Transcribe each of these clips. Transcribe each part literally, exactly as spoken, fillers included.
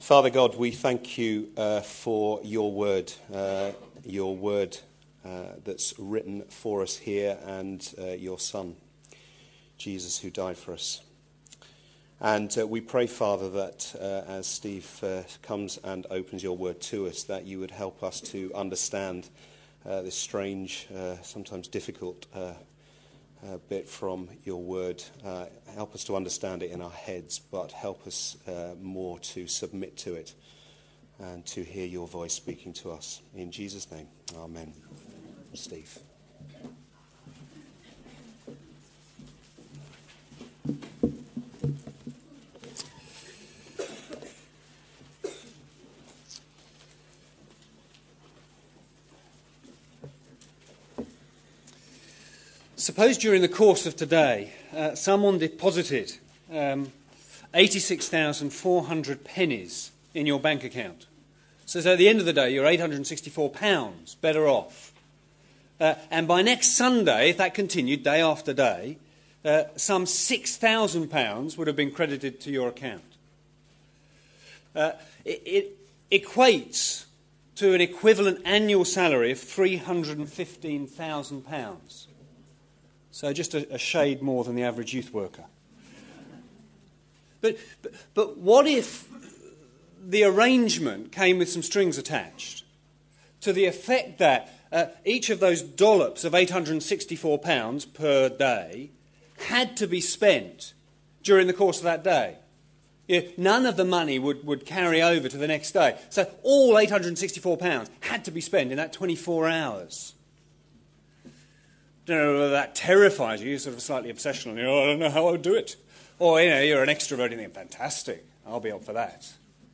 Father God, we thank you uh, for your word, uh, your word uh, that's written for us here, and uh, your Son, Jesus, who died for us. And uh, we pray, Father, that uh, as Steve uh, comes and opens your word to us, that you would help us to understand uh, this strange, uh, sometimes difficult uh, uh, bit from your word. Uh, help us to understand it in our heads, but help us uh, more to submit to it and to hear your voice speaking to us. In Jesus' name, amen. Steve. Suppose during the course of today, uh, someone deposited um, eighty-six thousand four hundred pennies in your bank account. So, so at the end of the day, you're eight hundred sixty-four pounds better off. Uh, and by next Sunday, if that continued day after day, uh, some six thousand pounds would have been credited to your account. Uh, it, it equates to an equivalent annual salary of three hundred fifteen thousand pounds. So just a, a shade more than the average youth worker. But, but but what if the arrangement came with some strings attached to the effect that uh, each of those dollops of eight hundred sixty-four pounds per day had to be spent during the course of that day? Yeah, none of the money would, would carry over to the next day. So all eight hundred sixty-four pounds had to be spent in that twenty-four hours. I don't know whether that terrifies you. You're sort of slightly obsessional. You know, I don't know how I would do it. Or, you know, you're an extrovert and you think, fantastic, I'll be up for that.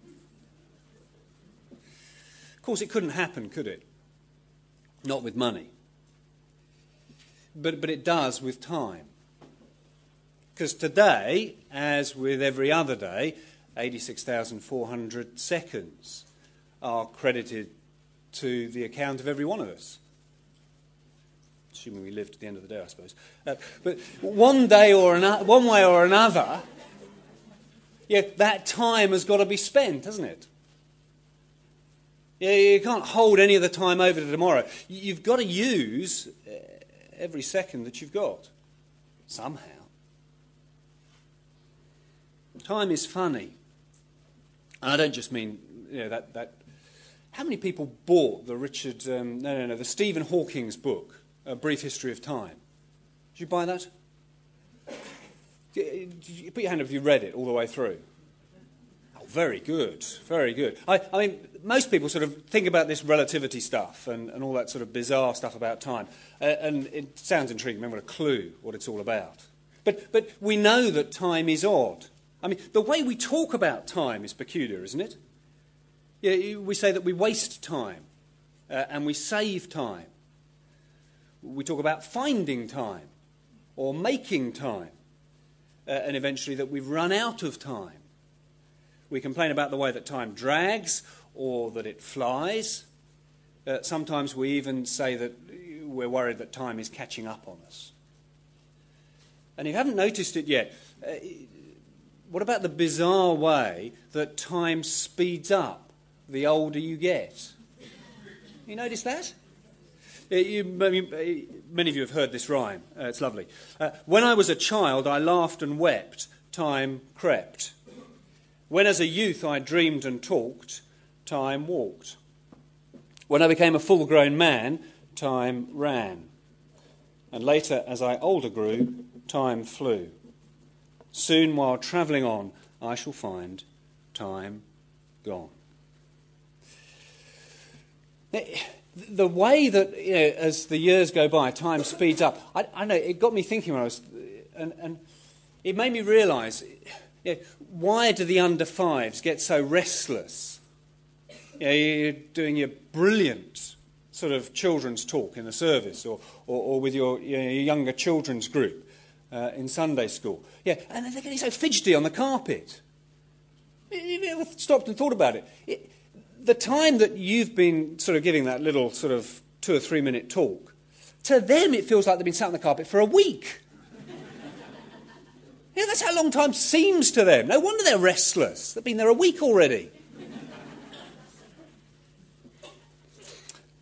Of course, it couldn't happen, could it? Not with money. But, but it does with time. Because today, as with every other day, eighty-six thousand four hundred seconds are credited to the account of every one of us. Assuming we live to the end of the day, I suppose. Uh, but one day or another, one way or another, yeah, that time has got to be spent, hasn't it? Yeah, you can't hold any of the time over to tomorrow. You've got to use every second that you've got, somehow. Time is funny. And I don't just mean, you know, that... that how many people bought the Richard... Um, no, no, no, the Stephen Hawking's book, A Brief History of Time? Did you buy that? Did you put your hand up if you read it all the way through. Oh, very good, very good. I, I mean, most people sort of think about this relativity stuff and, and all that sort of bizarre stuff about time. Uh, and it sounds intriguing. We haven't got a clue what it's all about. But, but we know that time is odd. I mean, the way we talk about time is peculiar, isn't it? Yeah, we say that we waste time uh, and we save time. We talk about finding time or making time, uh, and eventually that we've run out of time. We complain about the way that time drags or that it flies. Uh, sometimes we even say that we're worried that time is catching up on us. And if you haven't noticed it yet, uh, what about the bizarre way that time speeds up the older you get? You notice that? You, many of you have heard this rhyme. Uh, it's lovely. Uh, when I was a child, I laughed and wept. Time crept. When as a youth I dreamed and talked, time walked. When I became a full-grown man, time ran. And later, as I older grew, time flew. Soon, while travelling on, I shall find time gone. The way that, you know, as the years go by, time speeds up, I, I know, it got me thinking when I was, and, and it made me realise, you know, why do the under fives get so restless? You know, you're doing your brilliant sort of children's talk in the service, or, or, or with your, you know, your younger children's group uh, in Sunday school. Yeah, and they're getting so fidgety on the carpet. Have you ever stopped and thought about it? it The time that you've been sort of giving that little sort of two or three minute talk, to them it feels like they've been sat on the carpet for a week. Yeah, that's how long time seems to them. No wonder they're restless. They've been there a week already.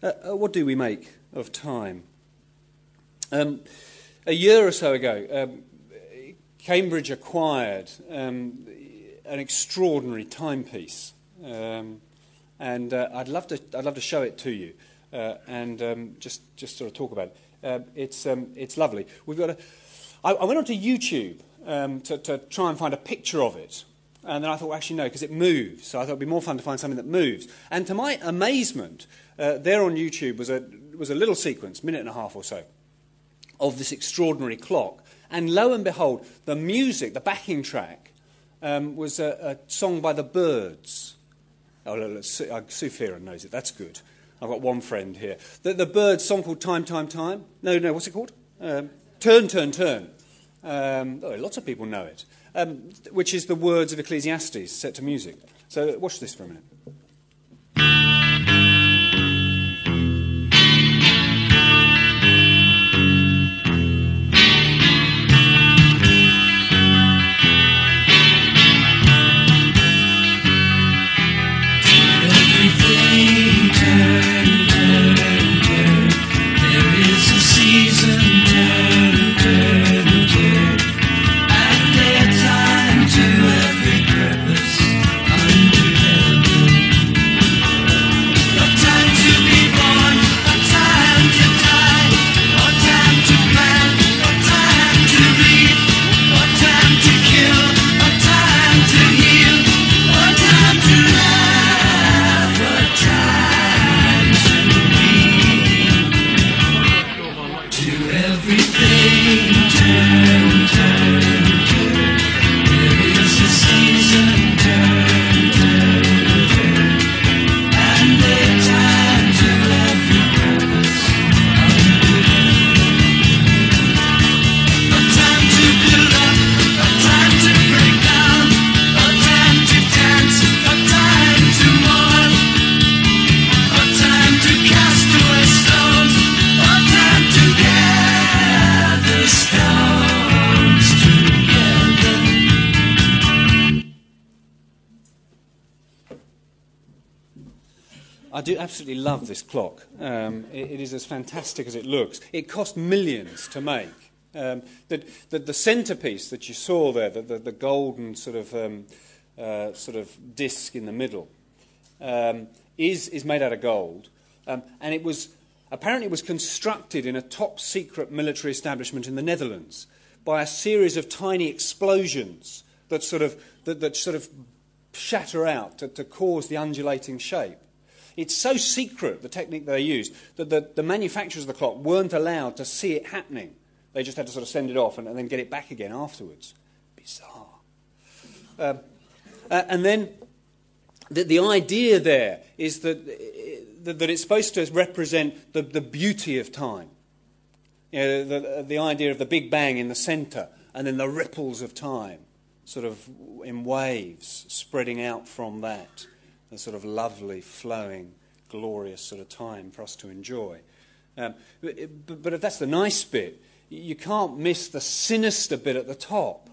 Uh, uh, what do we make of time? Um, a year or so ago, um, Cambridge acquired um, an extraordinary timepiece, um, and uh, I'd love to I'd love to show it to you uh, and um, just just sort of talk about it. Uh, it's um, it's lovely. We've got a. I, I went onto YouTube um, to, to try and find a picture of it. And then I thought, well, actually, no, because it moves. So I thought it would be more fun to find something that moves. And to my amazement, uh, there on YouTube was a, was a little sequence, minute and a half or so, of this extraordinary clock. And lo and behold, the music, the backing track, um, was a, a song by the Byrds. Oh, look, look, Sue, uh, Sue Fearon knows it. That's good. I've got one friend here. The, the Byrds song called Time, Time, Time. No, no, what's it called? Um, turn, Turn, Turn. Um, oh, lots of people know it. Um, which is the words of Ecclesiastes set to music. So watch this for a minute. Everything turn, turn, turn. There is a season, turn, turn, turn. And their time to every purpose under heaven. A time to be born, a time to die, a time to plant, a time to reap, a time to kill, a time to heal, a time to laugh, a time to weep. To everything turn, turn, turn. There is a season, turn, turn, turn. And a time to every purpose under heaven. A time to build up, a time to break down, a time to dance, a time to mourn, a time to cast away stones, a time to gather stones together. I do absolutely love this clock. Um, it, it is as fantastic as it looks. It cost millions to make. Um, the, the, the centrepiece that you saw there, the, the, the golden sort of um, uh, sort of disc in the middle, um, is is made out of gold, um, and it was apparently it was constructed in a top secret military establishment in the Netherlands by a series of tiny explosions that sort of that, that sort of shatter out to, to cause the undulating shape. It's so secret, the technique they used, that the, the manufacturers of the clock weren't allowed to see it happening. They just had to sort of send it off and, and then get it back again afterwards. Bizarre. Um, uh, and then the, the idea there is that, that, that it's supposed to represent the, the beauty of time. You know, the, the idea of the Big Bang in the centre and then the ripples of time sort of in waves spreading out from that. A sort of lovely, flowing, glorious sort of time for us to enjoy. Um, but, but if that's the nice bit, you can't miss the sinister bit at the top.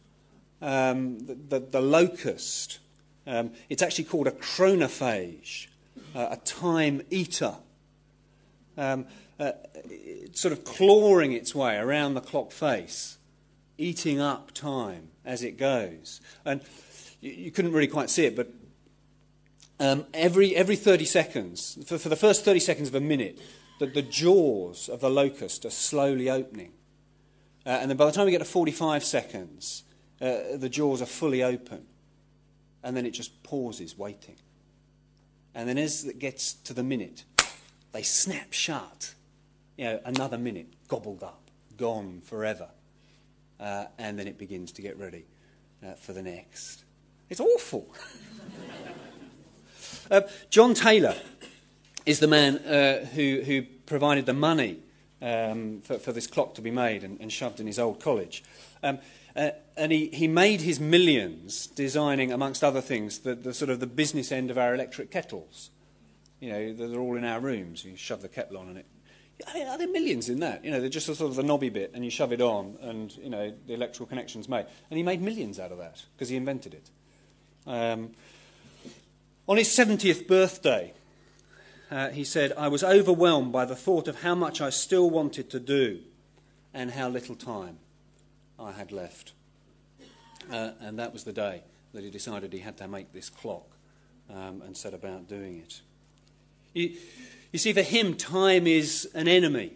Um, the, the, the locust. Um, it's actually called a chronophage, uh, a time eater. Um, uh, it's sort of clawing its way around the clock face, eating up time as it goes. And you, you couldn't really quite see it, but Um, every every thirty seconds, for, for the first thirty seconds of a minute, the, the jaws of the locust are slowly opening. Uh, and then by the time we get to forty-five seconds, uh, the jaws are fully open. And then it just pauses, waiting. And then as it gets to the minute, they snap shut. You know, another minute, gobbled up, gone forever. Uh, and then it begins to get ready uh, for the next. It's awful. Uh, John Taylor is the man uh, who, who provided the money um, for, for this clock to be made and, and shoved in his old college. Um, uh, and he, he made his millions designing, amongst other things, the, the sort of the business end of our electric kettles. You know, they're all in our rooms. You shove the kettle on and it... I mean, are there millions in that? You know, they're just a sort of the knobby bit and you shove it on and, you know, the electrical connection's made. And he made millions out of that because he invented it. Um, on his seventieth birthday, uh, he said, "I was overwhelmed by the thought of how much I still wanted to do and how little time I had left." Uh, and that was the day that he decided he had to make this clock um, and set about doing it. You, you see, for him, time is an enemy.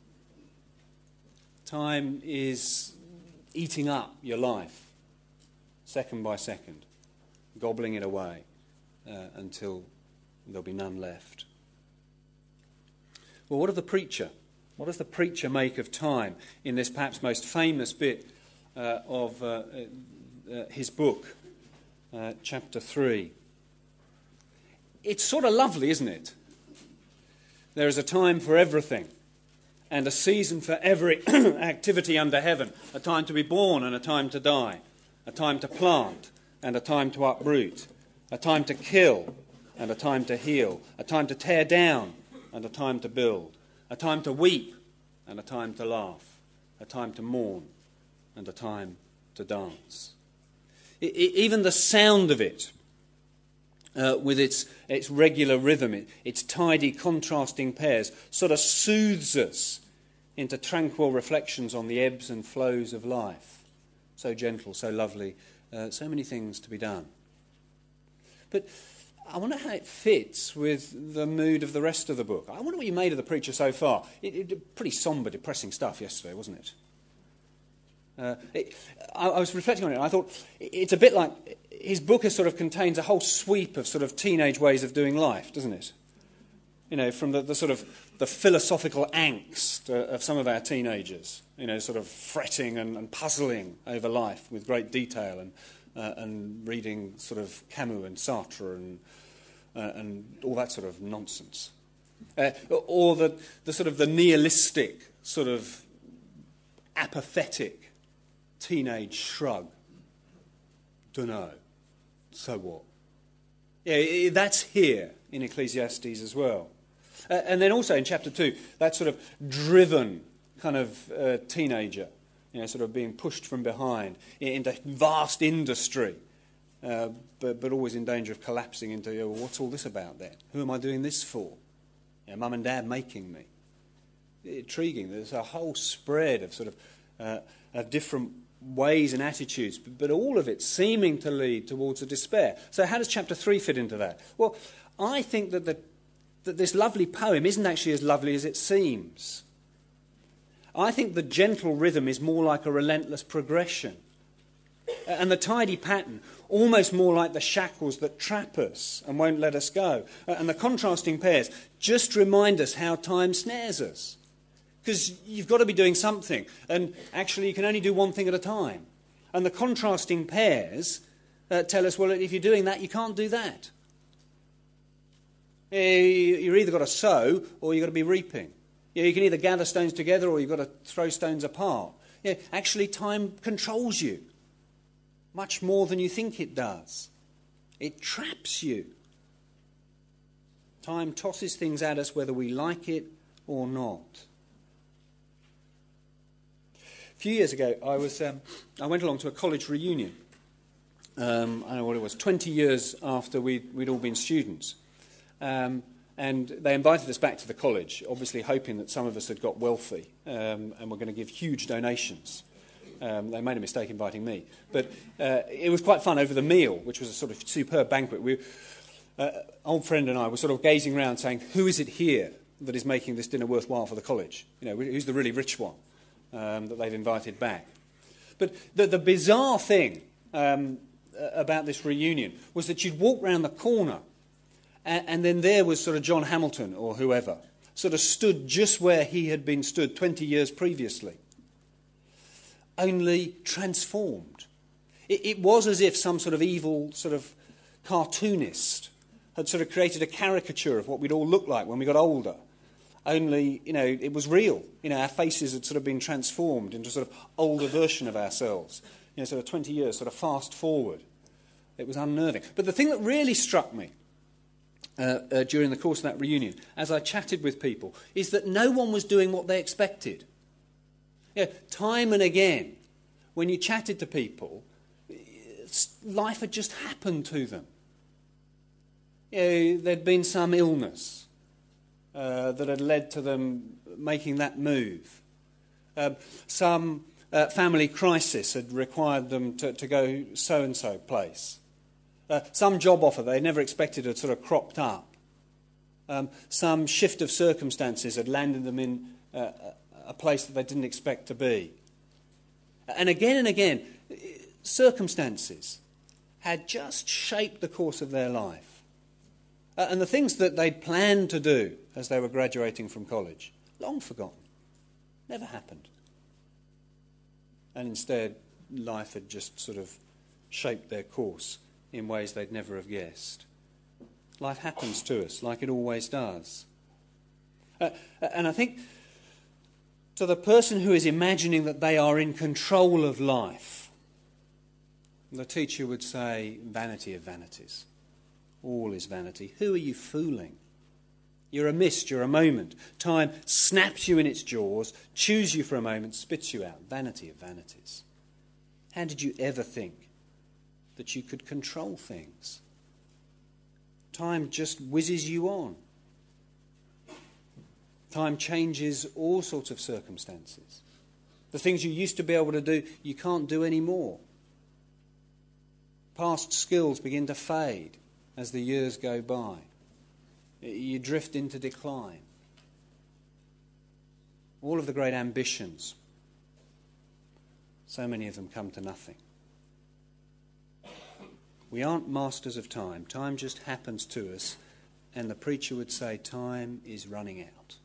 Time is eating up your life, second by second, gobbling it away uh, until there'll be none left. Well, what of the preacher? What does the preacher make of time in this perhaps most famous bit uh, of uh, uh, his book, uh, chapter three? It's sort of lovely, isn't it? There is a time for everything, and a season for every activity under heaven, a time to be born and a time to die, a time to plant and a time to uproot, a time to kill and a time to heal, a time to tear down and a time to build, a time to weep and a time to laugh, a time to mourn and a time to dance. I, I, even the sound of it, Uh, with its its regular rhythm, it, its tidy contrasting pairs, sort of soothes us into tranquil reflections on the ebbs and flows of life. So gentle, so lovely, uh, so many things to be done. But I wonder how it fits with the mood of the rest of the book. I wonder what you made of the preacher so far. It, it, pretty sombre, depressing stuff yesterday, wasn't it? Uh, it I, I was reflecting on it, and I thought it's a bit like his book is sort of contains a whole sweep of sort of teenage ways of doing life, doesn't it? You know, from the, the sort of the philosophical angst uh, of some of our teenagers, you know, sort of fretting and, and puzzling over life with great detail and uh, and reading sort of Camus and Sartre and uh, and all that sort of nonsense, uh, or the the sort of the nihilistic sort of apathetic teenage shrug. Dunno. So what? Yeah, that's here in Ecclesiastes as well. Uh, and then also in chapter two, that sort of driven kind of uh, teenager, you know, sort of being pushed from behind into vast industry, uh, but, but always in danger of collapsing into, oh, well, what's all this about then? Who am I doing this for? You know, Mum and Dad making me. Intriguing. There's a whole spread of sort of uh, of different ways and attitudes, but all of it seeming to lead towards a despair. So how does chapter three fit into that? Well, I think that, the, that this lovely poem isn't actually as lovely as it seems. I think the gentle rhythm is more like a relentless progression, and the tidy pattern almost more like the shackles that trap us and won't let us go. And the contrasting pairs just remind us how time snares us. Because you've got to be doing something, and actually you can only do one thing at a time. And the contrasting pairs uh, tell us, well, if you're doing that, you can't do that. You've either got to sow or you've got to be reaping. You can either gather stones together or you've got to throw stones apart. Actually, time controls you much more than you think it does. It traps you. Time tosses things at us whether we like it or not. A few years ago, I was um, I went along to a college reunion. Um, I don't know what it was, twenty years after we'd, we'd all been students. Um, and they invited us back to the college, obviously hoping that some of us had got wealthy um, and were going to give huge donations. Um, they made a mistake inviting me. But uh, it was quite fun over the meal, which was a sort of superb banquet. We, uh, old friend and I were sort of gazing around saying, who is it here that is making this dinner worthwhile for the college? You know, who's the really rich one? Um, that they've invited back. But the, the bizarre thing um, about this reunion was that you'd walk round the corner and, and then there was sort of John Hamilton or whoever, sort of stood just where he had been stood twenty years previously, only transformed. It, it was as if some sort of evil sort of cartoonist had sort of created a caricature of what we'd all look like when we got older. Only, you know, it was real. You know, our faces had sort of been transformed into a sort of older version of ourselves. You know, sort of twenty years, sort of fast forward. It was unnerving. But the thing that really struck me uh, uh, during the course of that reunion, as I chatted with people, is that no one was doing what they expected. You know, time and again, when you chatted to people, life had just happened to them. You know, there'd been some illness. uh, that had led to them making that move. Um, some uh, family crisis had required them to, to go so-and-so place. Uh, some job offer they never expected had sort of cropped up. Um, some shift of circumstances had landed them in uh, a place that they didn't expect to be. And again and again, circumstances had just shaped the course of their life. Uh, and the things that they'd planned to do as they were graduating from college, long forgotten, never happened. And instead, life had just sort of shaped their course in ways they'd never have guessed. Life happens to us like it always does. Uh, and I think to the person who is imagining that they are in control of life, the teacher would say, vanity of vanities. All is vanity. Who are you fooling? You're a mist, you're a moment. Time snaps you in its jaws, chews you for a moment, spits you out. Vanity of vanities. How did you ever think that you could control things? Time just whizzes you on. Time changes all sorts of circumstances. The things you used to be able to do, you can't do anymore. Past skills begin to fade as the years go by. You drift into decline. All of the great ambitions, so many of them come to nothing. We aren't masters of time. Time just happens to us, and the preacher would say, time is running out.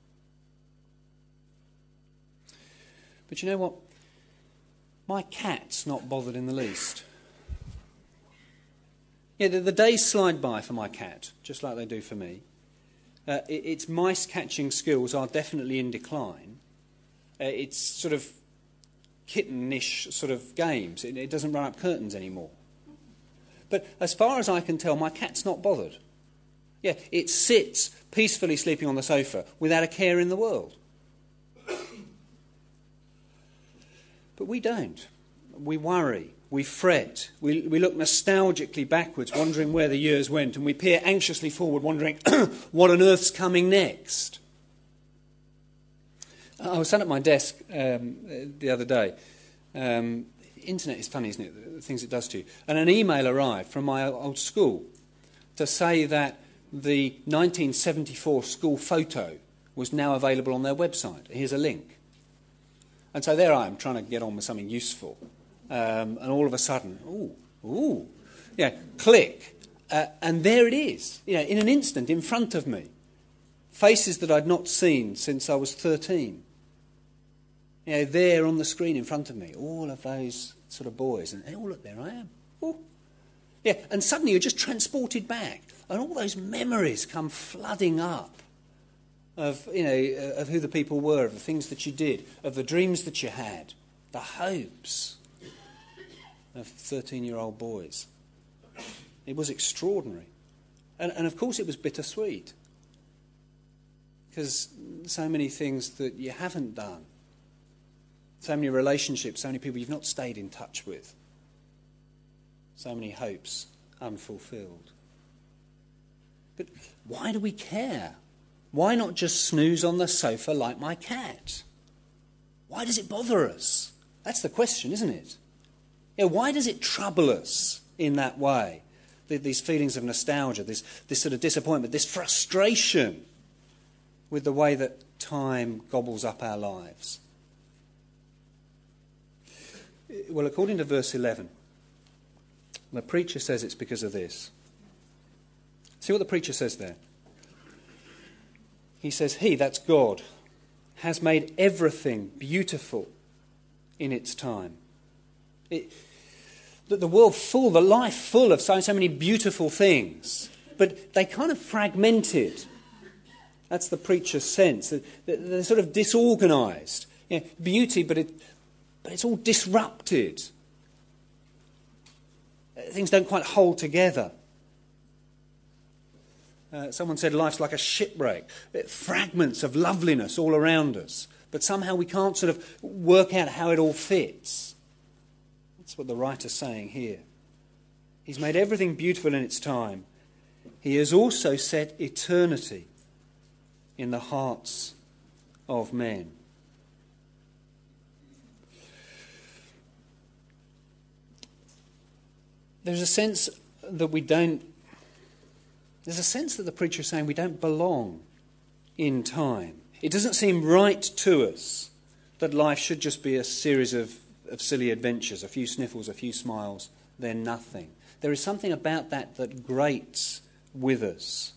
But you know what? My cat's not bothered in the least. Yeah, the, the days slide by for my cat, just like they do for me. Uh, it, its mice-catching skills are definitely in decline. Uh, it's sort of kittenish sort of games. It, it doesn't run up curtains anymore. But as far as I can tell, my cat's not bothered. Yeah, it sits peacefully sleeping on the sofa without a care in the world. But we don't. We worry. We fret. We, we look nostalgically backwards, wondering where the years went, and we peer anxiously forward, wondering what on earth's coming next. I was sat at my desk um, the other day. Um, internet is funny, isn't it? The things it does to you. And an email arrived from my old school to say that the nineteen seventy-four school photo was now available on their website. Here's a link. And so there I am, trying to get on with something useful. Um, and all of a sudden, ooh, ooh, yeah, click. Uh, and there it is, you know, in an instant, in front of me. Faces that I'd not seen since I was thirteen. You know, there on the screen in front of me, all of those sort of boys. And, oh, look, there I am. Ooh. Yeah, and suddenly you're just transported back. And all those memories come flooding up of, you know, of who the people were, of the things that you did, of the dreams that you had, the hopes of thirteen-year-old boys. It was extraordinary. And, and of course it was bittersweet. Because so many things that you haven't done, so many relationships, so many people you've not stayed in touch with, so many hopes unfulfilled. But why do we care? Why not just snooze on the sofa like my cat? Why does it bother us? That's the question, isn't it? Yeah, why does it trouble us in that way? These feelings of nostalgia, this, this sort of disappointment, this frustration with the way that time gobbles up our lives. Well, according to verse eleven, the preacher says it's because of this. See what the preacher says there? He says, He, that's God, has made everything beautiful in its time. It, the, the world full, the life full of so, so many beautiful things, but they kind of fragmented. That's the preacher's sense. They're sort of disorganised. You know, beauty, but, it, but it's all disrupted. Things don't quite hold together. Uh, someone said life's like a shipwreck. Fragments of loveliness all around us. But somehow we can't sort of work out how it all fits. That's what the writer's saying here. He's made everything beautiful in its time. He has also set eternity in the hearts of men. There's a sense that we don't, there's a sense that the preacher is saying we don't belong in time. It doesn't seem right to us that life should just be a series of, of silly adventures, a few sniffles, a few smiles, then nothing. There is something about that that grates with us.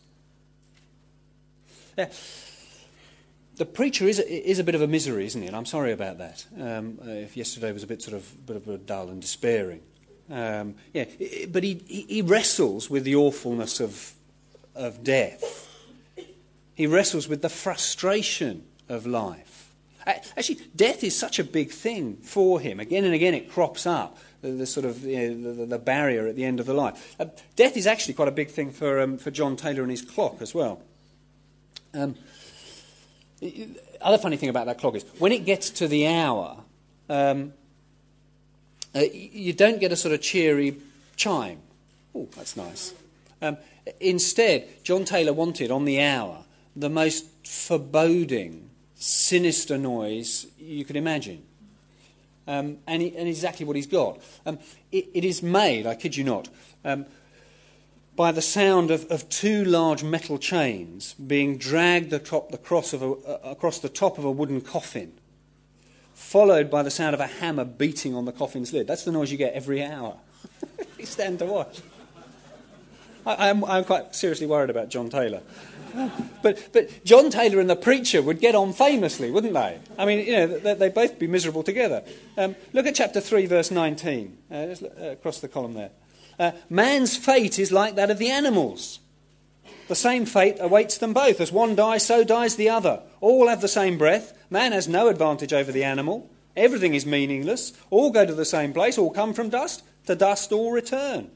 Now, the preacher is a, is a bit of a misery, isn't he? And I'm sorry about that. Um, if yesterday was a bit sort of, bit of a dull and despairing. Um, yeah, but he, he wrestles with the awfulness of, of death. He wrestles with the frustration of life. Actually, death is such a big thing for him. Again and again it crops up, the, the sort of you know, the, the barrier at the end of the life. Uh, death is actually quite a big thing for, um, for John Taylor and his clock as well. Um, the other funny thing about that clock is, when it gets to the hour... Um, Uh, you don't get a sort of cheery chime. Oh, that's nice. Um, instead, John Taylor wanted, on the hour, the most foreboding, sinister noise you could imagine. Um, and, he, and exactly what he's got. Um, it, it is made, I kid you not, um, by the sound of, of two large metal chains being dragged atop the cross of a, uh, across the top of a wooden coffin, followed by the sound of a hammer beating on the coffin's lid. That's the noise you get every hour. You stand to watch. I, I'm, I'm quite seriously worried about John Taylor. But, but John Taylor and the preacher would get on famously, wouldn't they? I mean, you know, they, they'd both be miserable together. Um, look at chapter three, verse nineteen. Uh, just, uh, across the column there. Uh, Man's fate is like that of the animals. The same fate awaits them both. As one dies, so dies the other. All have the same breath. Man has no advantage over the animal. Everything is meaningless. All go to the same place. All come from dust. To dust all return.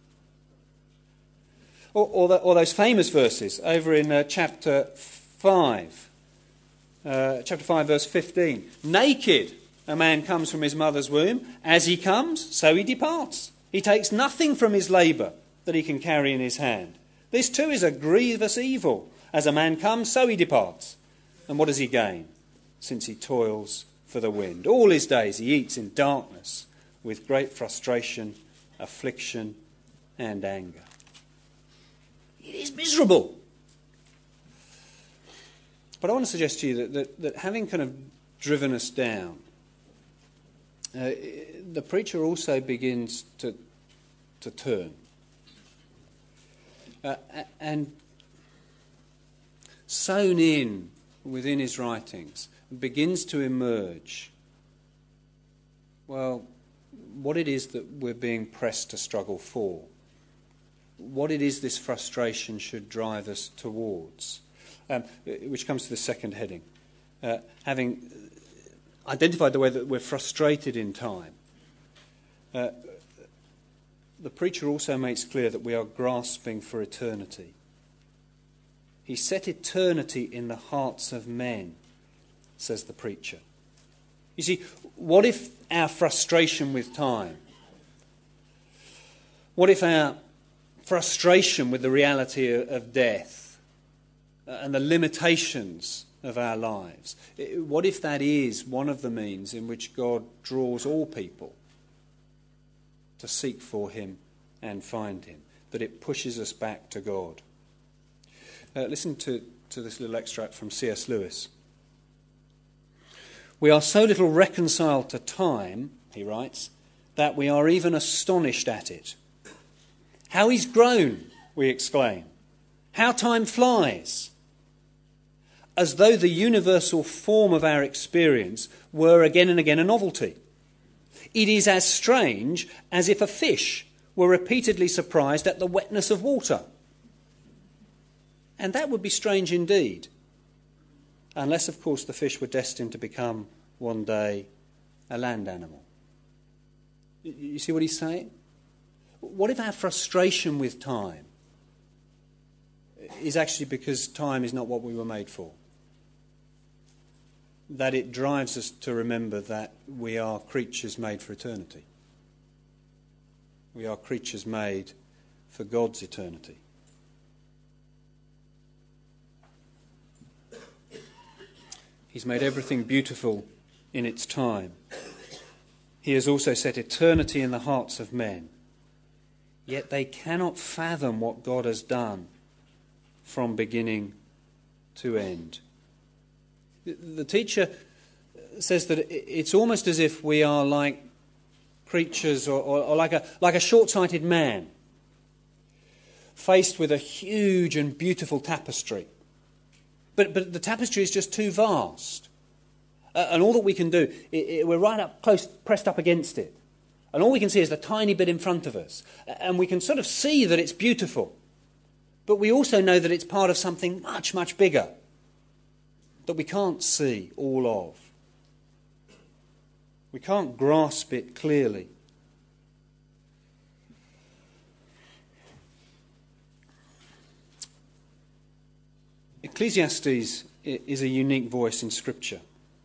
Or, or, the, or those famous verses over in uh, chapter five. Uh, chapter five, verse fifteen. Naked a man comes from his mother's womb. As he comes, so he departs. He takes nothing from his labour that he can carry in his hand. This too is a grievous evil. As a man comes, so he departs. And what does he gain? Since he toils for the wind. All his days he eats in darkness, with great frustration, affliction, and anger. It is miserable. But I want to suggest to you that, that, that having kind of driven us down, uh, the preacher also begins to, to turn. Uh, and sewn in within his writings begins to emerge, well, what it is that we're being pressed to struggle for, what it is this frustration should drive us towards, um, which comes to the second heading. Uh, having identified the way that we're frustrated in time, uh, the preacher also makes clear that we are grasping for eternity. He set eternity in the hearts of men, says the preacher. You see, what if our frustration with time, what if our frustration with the reality of death and the limitations of our lives, what if that is one of the means in which God draws all people to seek for him and find him, that it pushes us back to God? Uh, listen to, to this little extract from C S Lewis. We are so little reconciled to time, he writes, that we are even astonished at it. How he's grown, we exclaim. How time flies. As though the universal form of our experience were again and again a novelty. It is as strange as if a fish were repeatedly surprised at the wetness of water. And that would be strange indeed, unless, of course, the fish were destined to become one day a land animal. You see what he's saying? What if our frustration with time is actually because time is not what we were made for? That it drives us to remember that we are creatures made for eternity. We are creatures made for God's eternity. He's made everything beautiful in its time. He has also set eternity in the hearts of men. Yet they cannot fathom what God has done from beginning to end. The teacher says that it's almost as if we are like creatures or, or, or like a like a short-sighted man faced with a huge and beautiful tapestry. But but the tapestry is just too vast. Uh, and all that we can do, it, it, we're right up close, pressed up against it. And all we can see is the tiny bit in front of us. And we can sort of see that it's beautiful. But we also know that it's part of something much, much bigger that we can't see all of. We can't grasp it clearly. Ecclesiastes is a unique voice in Scripture.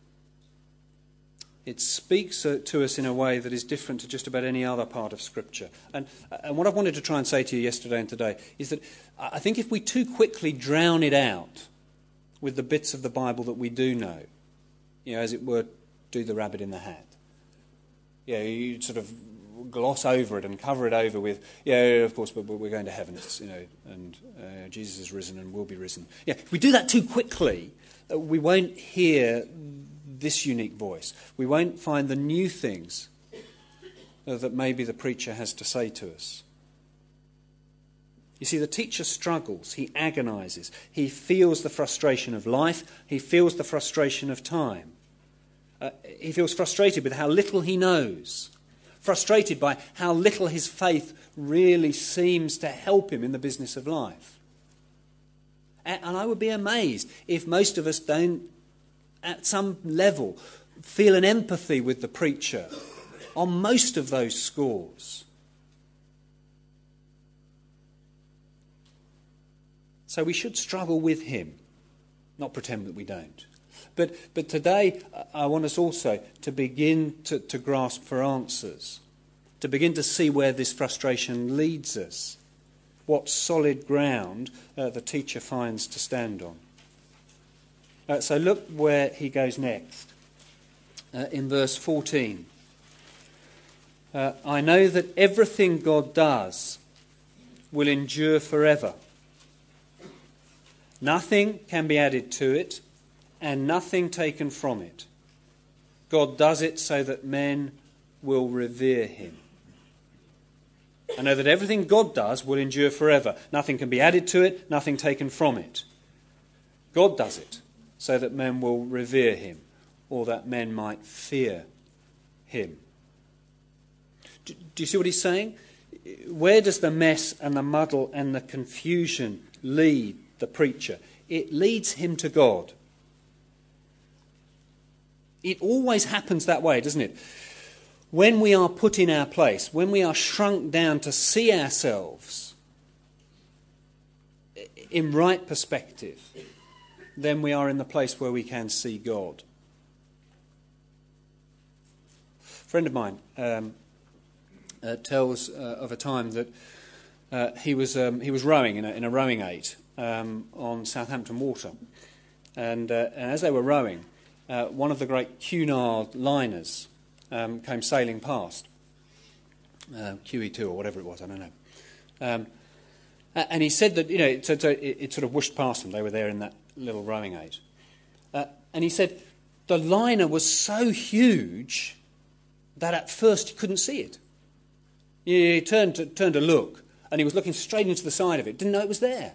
It speaks to us in a way that is different to just about any other part of Scripture. And, and what I wanted to try and say to you yesterday and today is that I think if we too quickly drown it out with the bits of the Bible that we do know, you know, as it were, do the rabbit in the hat. You know, you sort of gloss over it and cover it over with, yeah, of course, but we're going to heaven, it's, you know, and uh, Jesus is risen and will be risen. Yeah, if we do that too quickly, uh, we won't hear this unique voice. We won't find the new things uh, that maybe the preacher has to say to us. You see, the teacher struggles, he agonises, he feels the frustration of life, he feels the frustration of time. Uh, he feels frustrated with how little he knows, frustrated by how little his faith really seems to help him in the business of life. And, and I would be amazed if most of us don't, at some level, feel an empathy with the preacher on most of those scores. So we should struggle with him, not pretend that we don't. But but today I want us also to begin to, to grasp for answers, to begin to see where this frustration leads us, what solid ground uh, the teacher finds to stand on. Uh, so look where he goes next, uh, in verse fourteen. Uh, I know that everything God does will endure forever. Nothing can be added to it, and nothing taken from it. God does it so that men will revere him. I know that everything God does will endure forever. Nothing can be added to it, nothing taken from it. God does it so that men will revere him, or that men might fear him. Do, do you see what he's saying? Where does the mess and the muddle and the confusion lead the preacher? It leads him to God. It always happens that way, doesn't it? When we are put in our place, when we are shrunk down to see ourselves in right perspective, then we are in the place where we can see God. A friend of mine um, uh, tells uh, of a time that uh, he was um, he was rowing in a, in a rowing eight um, on Southampton Water, and, uh, and as they were rowing, uh, one of the great Cunard liners um, came sailing past, uh, Q E two or whatever it was, I don't know. Um, and he said that, you know, it, it, it sort of whooshed past them. They were there in that little rowing eight. Uh, and he said the liner was so huge that at first he couldn't see it. He turned to, turned to look, and he was looking straight into the side of it, didn't know it was there.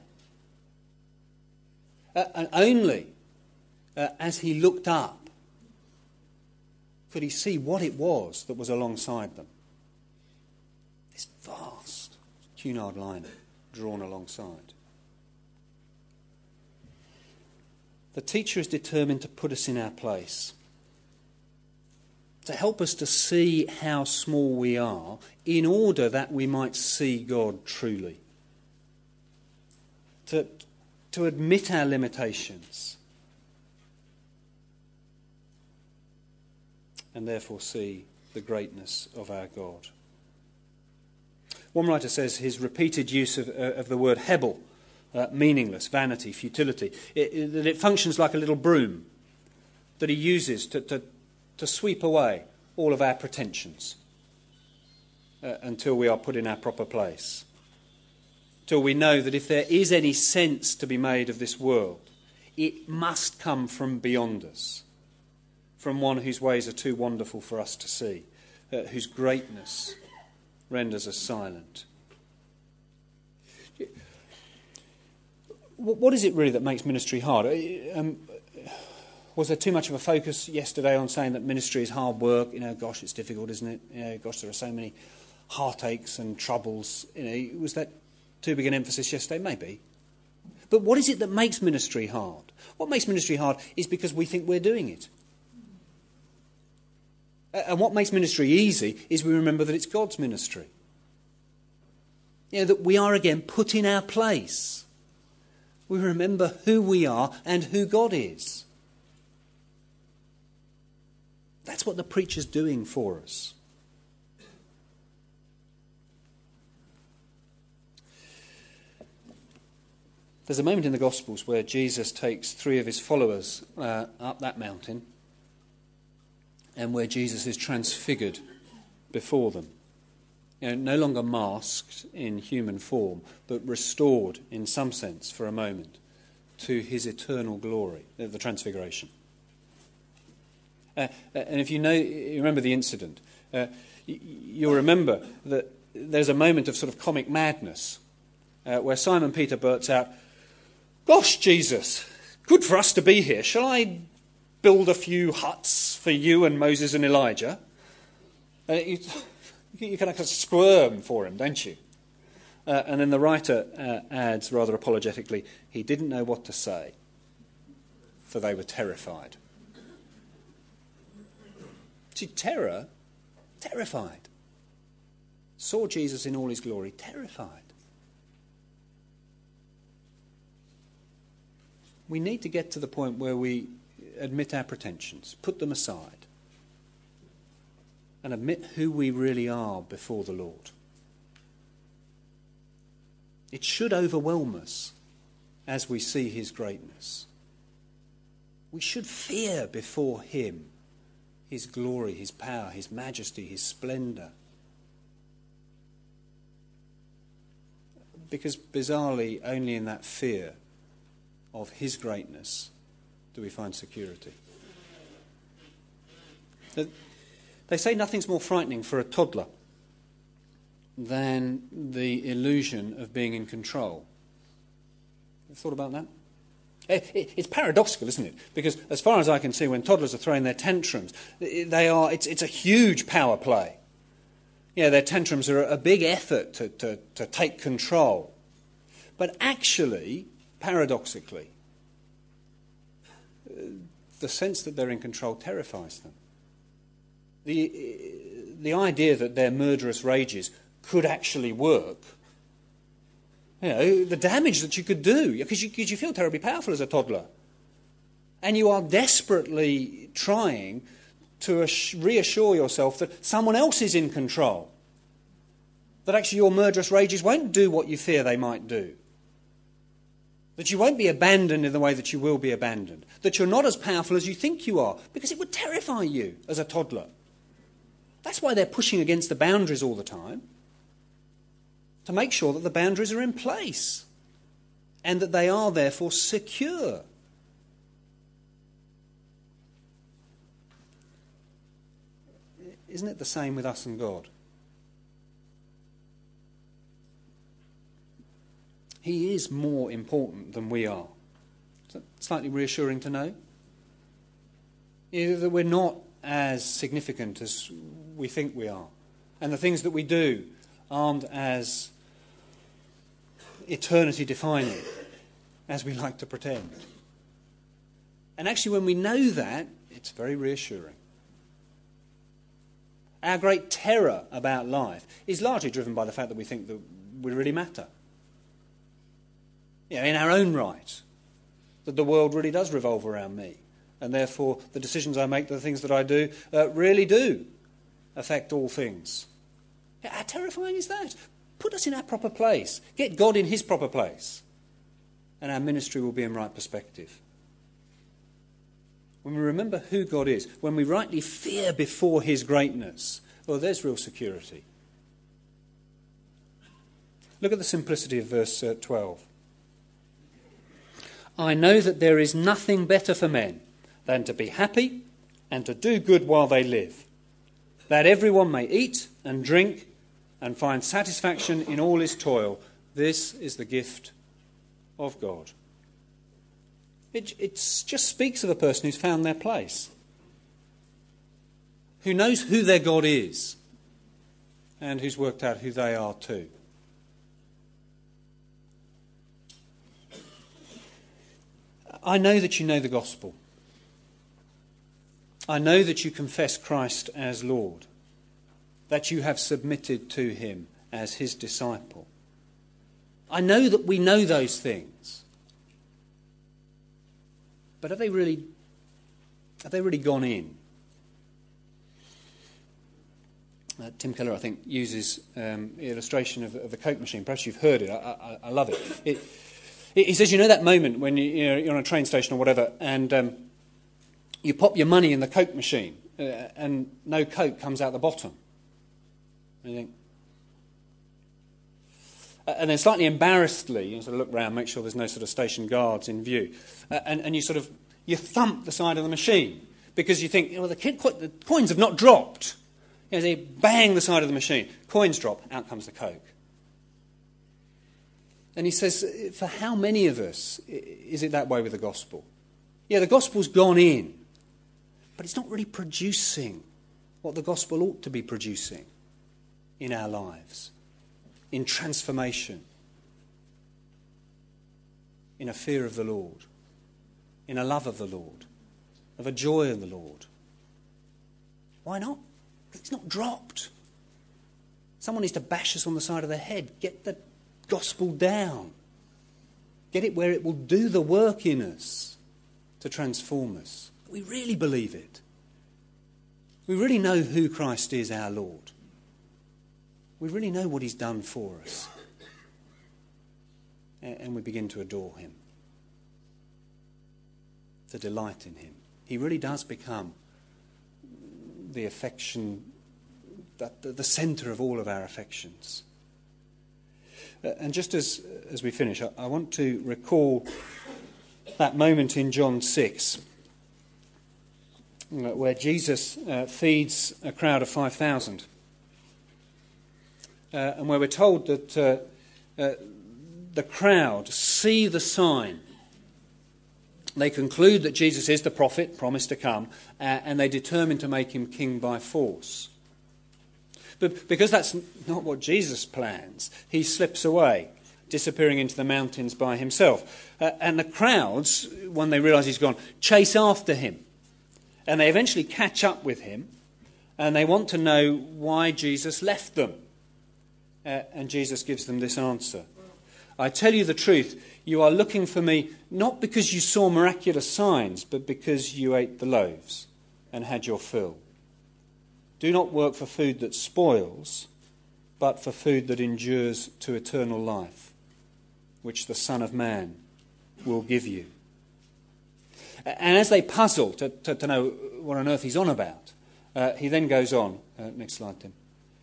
Uh, and only uh, as he looked up could he see what it was that was alongside them. This vast Cunard liner drawn alongside. The teacher is determined to put us in our place, to help us to see how small we are, in order that we might see God truly. To, to admit our limitations, and therefore see the greatness of our God. One writer says his repeated use of, uh, of the word hebel, uh, meaningless, vanity, futility, it, it, that it functions like a little broom that he uses to, to, to sweep away all of our pretensions uh, until we are put in our proper place. Till we know that if there is any sense to be made of this world, it must come from beyond us, from one whose ways are too wonderful for us to see, uh, whose greatness renders us silent. What is it really that makes ministry hard? Um, was there too much of a focus yesterday on saying that ministry is hard work? You know, gosh, it's difficult, isn't it? You know, gosh, there are so many heartaches and troubles. You know, was that too big an emphasis yesterday? Maybe. But what is it that makes ministry hard? What makes ministry hard is because we think we're doing it. And what makes ministry easy is we remember that it's God's ministry. You know, that we are again put in our place. We remember who we are and who God is. That's what the preacher's doing for us. There's a moment in the Gospels where Jesus takes three of his followers uh, up that mountain, and where Jesus is transfigured before them. You know, no longer masked in human form, but restored in some sense for a moment to his eternal glory, the transfiguration. Uh, and if you know, you remember the incident, uh, you'll remember that there's a moment of sort of comic madness uh, where Simon Peter blurts out, "Gosh, Jesus, good for us to be here. Shall I build a few huts for you and Moses and Elijah?" Uh, you, you kind of squirm for him, don't you? Uh, and then the writer uh, adds rather apologetically, he didn't know what to say, for they were terrified. See, terror, terrified. Saw Jesus in all his glory, terrified. We need to get to the point where we admit our pretensions, put them aside, and admit who we really are before the Lord. It should overwhelm us as we see his greatness. We should fear before him his glory, his power, his majesty, his splendour. Because bizarrely, only in that fear of his greatness do we find security. They say nothing's more frightening for a toddler than the illusion of being in control. Have you thought about that? It's paradoxical, isn't it? Because as far as I can see, when toddlers are throwing their tantrums, they are it's, it's a huge power play. Yeah, their tantrums are a big effort to, to, to take control. But actually, paradoxically, the sense that they're in control terrifies them. The, the idea that their murderous rages could actually work, you know, the damage that you could do, because you, because you feel terribly powerful as a toddler. And you are desperately trying to reassure yourself that someone else is in control. That actually your murderous rages won't do what you fear they might do. That you won't be abandoned in the way that you will be abandoned. That you're not as powerful as you think you are, because it would terrify you as a toddler. That's why they're pushing against the boundaries all the time, to make sure that the boundaries are in place and that they are therefore secure. Isn't it the same with us and God? He is more important than we are. Is that slightly reassuring to know? Either that we're not as significant as we think we are, and the things that we do aren't as eternity-defining as we like to pretend. And actually, when we know that, it's very reassuring. Our great terror about life is largely driven by the fact that we think that we really matter. You know, in our own right, that the world really does revolve around me, and therefore the decisions I make, the things that I do, uh, really do affect all things. How terrifying is that? Put us in our proper place. Get God in his proper place, and our ministry will be in right perspective. when we remember who God is, when we rightly fear before his greatness, well, there's real security. Look at the simplicity of verse uh, twelve. I know that there is nothing better for men than to be happy and to do good while they live, that everyone may eat and drink and find satisfaction in all his toil. This is the gift of God. It it's just speaks of a person who's found their place, who knows who their God is, and who's worked out who they are too. I know that you know the gospel. I know that you confess Christ as Lord, that you have submitted to him as his disciple. I know that we know those things. But have they really, have they really gone in? Uh, Tim Keller, I think, uses um, the illustration of, of the Coke machine. Perhaps you've heard it. I, I, I love it. it. He says, you know that moment when you, you know, you're on a train station or whatever, and um, you pop your money in the Coke machine, uh, and no Coke comes out the bottom. And you think, and then slightly embarrassedly, you sort of look round, make sure there's no sort of station guards in view, uh, and, and you sort of you thump the side of the machine because you think, you know, the, kid, the coins have not dropped. You know, they bang the side of the machine, coins drop, out comes the Coke. And he says, for how many of us is it that way with the gospel? Yeah, the gospel's gone in, but it's not really producing what the gospel ought to be producing in our lives, in transformation, in a fear of the Lord, in a love of the Lord, of a joy in the Lord. Why not? Because it's not dropped. Someone needs to bash us on the side of the head, get the gospel down. Get it where it will do the work in us to transform us. We really believe it. We really know who Christ is, our Lord. We really know what he's done for us. And we begin to adore him, to delight in him. He really does become the affection, the centre of all of our affections. Uh, and just as as we finish, I, I want to recall that moment in John six uh, where Jesus uh, feeds a crowd of five thousand. Uh, and where we're told that uh, uh, the crowd see the sign. They conclude that Jesus is the prophet promised to come, uh, and they determine to make him king by force. But because that's not what Jesus plans, he slips away, disappearing into the mountains by himself. Uh, and the crowds, when they realise he's gone, chase after him. And they eventually catch up with him, and they want to know why Jesus left them. Uh, and Jesus gives them this answer. I tell you the truth, you are looking for me not because you saw miraculous signs, but because you ate the loaves and had your fill. Do not work for food that spoils, but for food that endures to eternal life, which the Son of Man will give you. And as they puzzle to, to, to know what on earth he's on about, uh, he then goes on. Uh, next slide, Tim.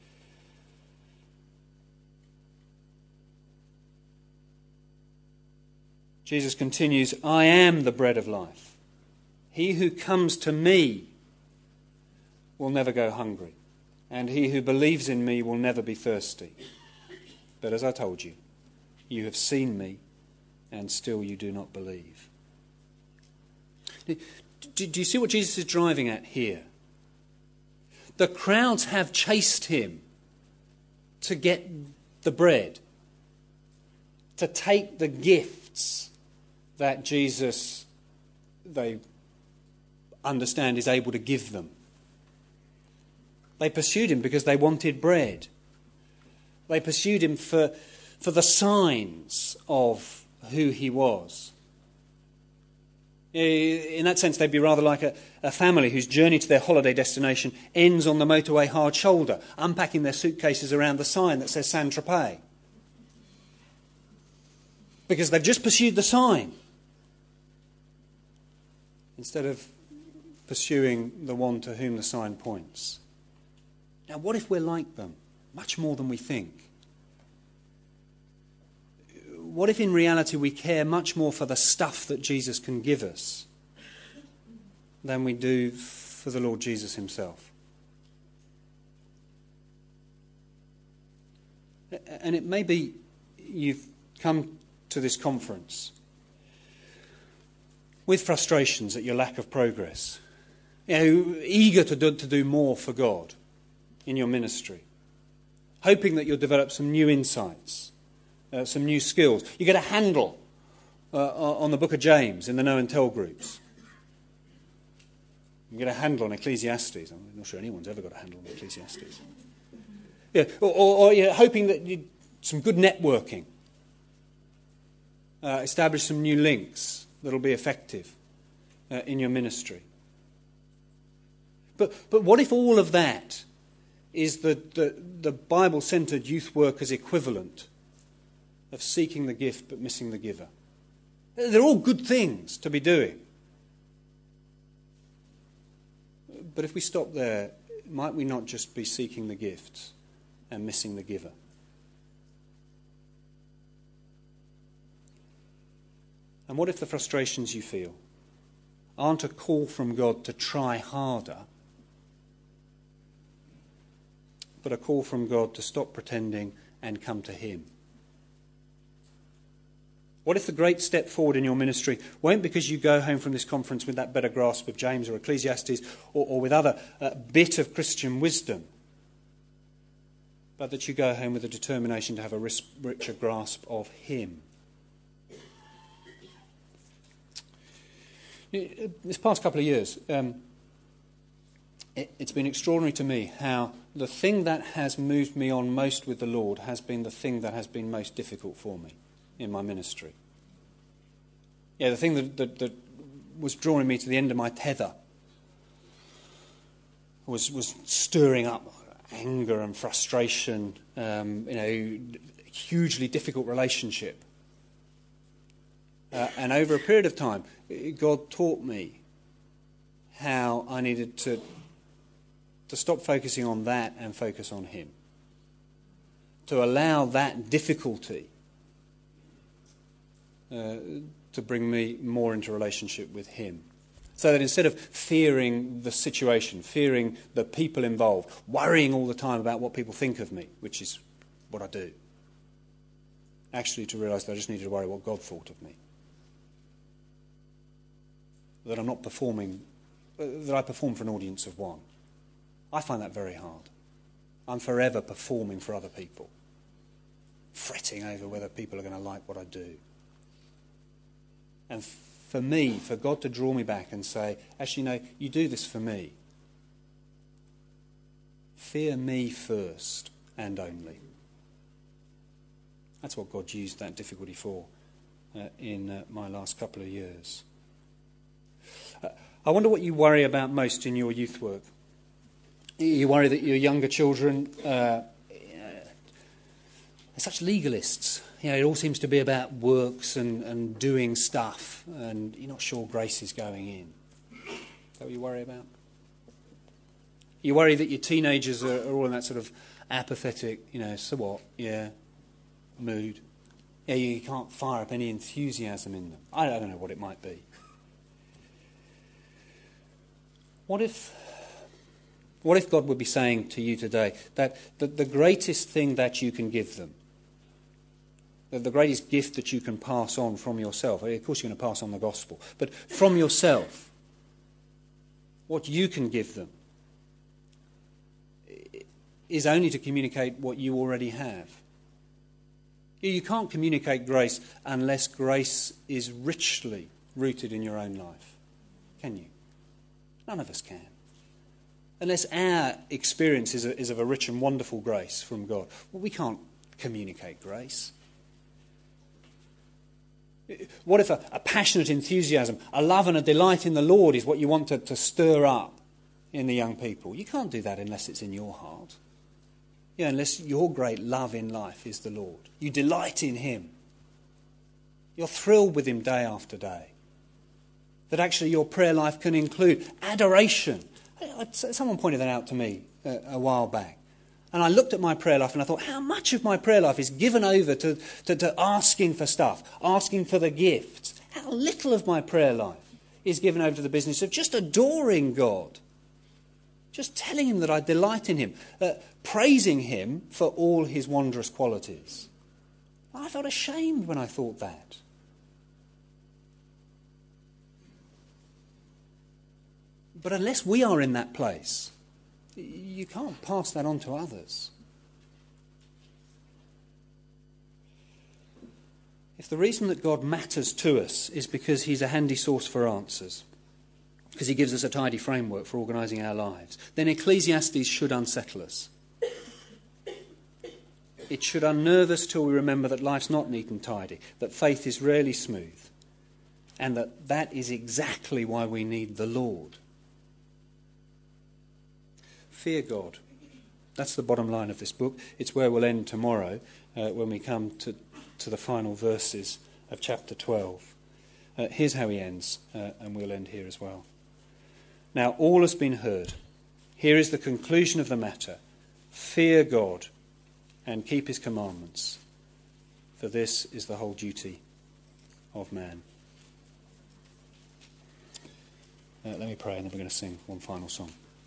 Jesus continues, I am the bread of life. He who comes to me will never go hungry, and he who believes in me will never be thirsty. But as I told you, you have seen me, and still you do not believe. Do, do you see what Jesus is driving at here? The crowds have chased him to get the bread, to take the gifts that Jesus, they understand, is able to give them. They pursued him because they wanted bread. They pursued him for, for the signs of who he was. In that sense, they'd be rather like a, a family whose journey to their holiday destination ends on the motorway hard shoulder, unpacking their suitcases around the sign that says Saint-Tropez. Because they've just pursued the sign, instead of pursuing the one to whom the sign points. Now, what if we're like them, much more than we think? What if in reality we care much more for the stuff that Jesus can give us than we do for the Lord Jesus himself? And it may be you've come to this conference with frustrations at your lack of progress, you know, eager to do, to do more for God in your ministry, hoping that you'll develop some new insights, uh, some new skills. You get a handle uh, on the book of James in the Know and Tell groups. You get a handle on Ecclesiastes. I'm not sure anyone's ever got a handle on Ecclesiastes. Yeah, or, or, or you're hoping that you some good networking, uh, establish some new links that'll be effective uh, in your ministry. But but what if all of that is the, the, the Bible-centered youth worker's equivalent of seeking the gift but missing the giver? They're all good things to be doing. But if we stop there, might we not just be seeking the gift and missing the giver? And what if the frustrations you feel aren't a call from God to try harder, but a call from God to stop pretending and come to him? What if the great step forward in your ministry won't because you go home from this conference with that better grasp of James or Ecclesiastes or, or with other uh, bit of Christian wisdom, but that you go home with a determination to have a rich, richer grasp of him? This past couple of years, um, it, it's been extraordinary to me how the thing that has moved me on most with the Lord has been the thing that has been most difficult for me in my ministry. Yeah, the thing that, that, that was drawing me to the end of my tether was was stirring up anger and frustration, um, you know, hugely difficult relationship. Uh, and over a period of time, God taught me how I needed to to stop focusing on that and focus on him. To allow that difficulty uh, to bring me more into relationship with him. So that instead of fearing the situation, fearing the people involved, worrying all the time about what people think of me, which is what I do, actually to realise that I just needed to worry what God thought of me. That I'm not performing, that I perform for an audience of one. I find that very hard. I'm forever performing for other people, fretting over whether people are going to like what I do. And for me, for God to draw me back and say, actually, no, you do this for me. Fear me first and only. That's what God used that difficulty for uh, in uh, my last couple of years. Uh, I wonder what you worry about most in your youth work. You worry that your younger children uh, are such legalists. You know, it all seems to be about works and, and doing stuff, and you're not sure grace is going in. Is that what you worry about? You worry that your teenagers are, are all in that sort of apathetic, you know, so what, yeah, mood. Yeah, you can't fire up any enthusiasm in them. I don't know what it might be. What if, what if God would be saying to you today that the, the greatest thing that you can give them, that the greatest gift that you can pass on from yourself, of course you're going to pass on the gospel, but from yourself, what you can give them is only to communicate what you already have. You can't communicate grace unless grace is richly rooted in your own life, can you? None of us can. Unless our experience is, a, is of a rich and wonderful grace from God, well, we can't communicate grace. What if a, a passionate enthusiasm, a love and a delight in the Lord is what you want to, to stir up in the young people? You can't do that unless it's in your heart. Yeah, unless your great love in life is the Lord. You delight in him. You're thrilled with him day after day. that actually your prayer life can include adoration. Someone pointed that out to me a, a while back. And I looked at my prayer life and I thought, how much of my prayer life is given over to, to, to asking for stuff, asking for the gifts? How little of my prayer life is given over to the business of just adoring God, just telling him that I delight in him, uh, praising him for all his wondrous qualities. I felt ashamed when I thought that. But unless we are in that place, you can't pass that on to others. If the reason that God matters to us is because he's a handy source for answers, because he gives us a tidy framework for organising our lives, then Ecclesiastes should unsettle us. It should unnerve us till we remember that life's not neat and tidy, that faith is rarely smooth, and that that is exactly why we need the Lord. Fear God. That's the bottom line of this book. It's where we'll end tomorrow uh, when we come to, to the final verses of chapter twelve. Uh, here's how he ends, uh, and we'll end here as well. Now all has been heard. Here is the conclusion of the matter. Fear God and keep his commandments, for this is the whole duty of man. Uh, let me pray and then we're going to sing one final song.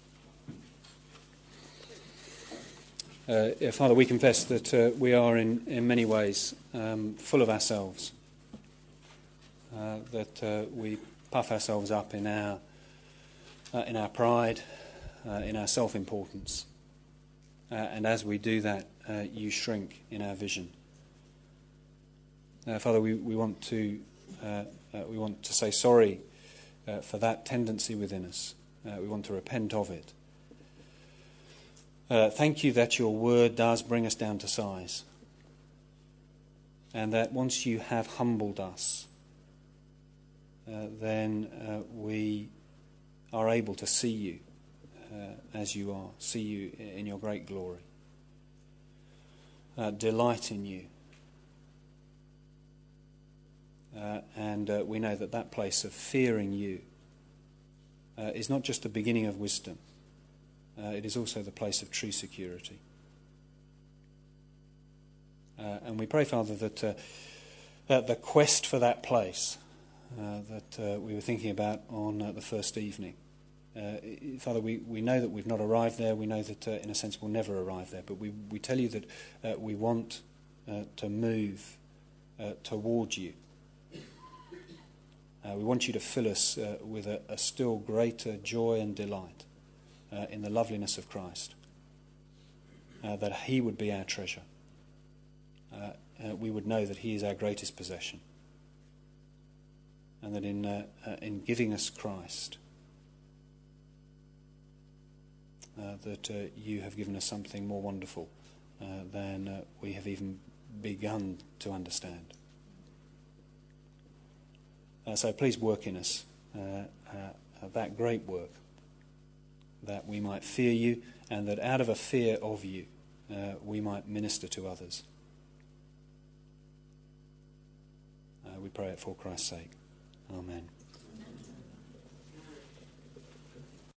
Uh, yeah, Father, we confess that uh, we are in, in many ways um, full of ourselves, uh, that uh, we puff ourselves up in our uh, in our pride, uh, in our self-importance, uh, and as we do that, uh, you shrink in our vision. Uh, Father, we, we want to uh, uh, we want to say sorry uh, for that tendency within us. Uh, we want to repent of it. Uh, thank you that your word does bring us down to size, and that once you have humbled us, uh, then uh, we are able to see you uh, as you are, see you in your great glory, uh, delight in you. Uh, and uh, we know that that place of fearing you uh, is not just the beginning of wisdom. Uh, it is also the place of true security. Uh, and we pray, Father, that uh, uh, the quest for that place uh, that uh, we were thinking about on uh, the first evening, uh, Father, we, we know that we've not arrived there. We know that, uh, in a sense, we'll never arrive there. But we, we tell you that uh, we want uh, to move uh, towards you. Uh, we want you to fill us uh, with a, a still greater joy and delight Uh, in the loveliness of Christ, uh, that he would be our treasure. Uh, uh, we would know that he is our greatest possession, and that in uh, uh, in giving us Christ, uh, that uh, you have given us something more wonderful uh, than uh, we have even begun to understand. Uh, so please work in us uh, uh, that great work, that we might fear you, and that out of a fear of you, uh, we might minister to others. Uh, we pray it for Christ's sake. Amen.